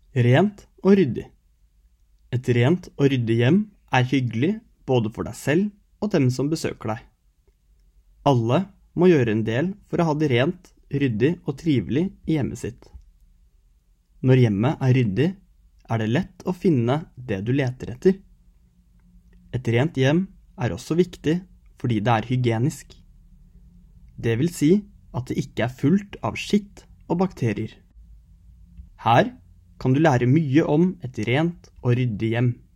Rent og ryddig. Et rent og ryddig hjem er hyggelig både for deg selv og dem som besøker deg. Alle må gjøre en del for å ha det rent, ryddig og trivelig i hjemmet sitt. Når hjemmet er ryddig, er det lett å finne det du leter etter. Et rent hjem er også viktig fordi det er hygienisk. Det vil si at det ikke er fullt av skitt og bakterier. Her kan du lære mye om et rent og ryddig hjem.